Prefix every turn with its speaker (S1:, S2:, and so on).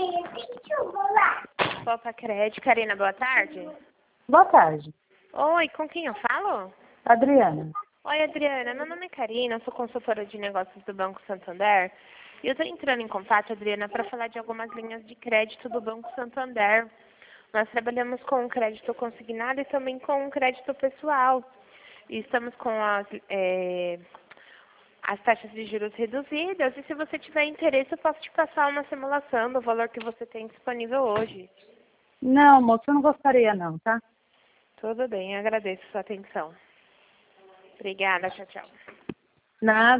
S1: Copa Cred, Karina, boa tarde.
S2: Boa tarde,
S1: Oi, com quem eu falo?
S2: Adriana.
S1: Oi, Adriana, meu nome é Karina, eu sou consultora de negócios do Banco Santander. E eu estou entrando em contato, Adriana, para falar de algumas linhas de crédito do Banco Santander. Nós trabalhamos com crédito consignado e também com crédito pessoal. E estamos com as taxas de juros reduzidas. E se você tiver interesse, eu posso te passar uma simulação do valor que você tem disponível hoje.
S2: Não, moço, eu não gostaria não, tá?
S1: Tudo bem, agradeço a sua atenção. Obrigada, tchau, tchau.
S2: Nada.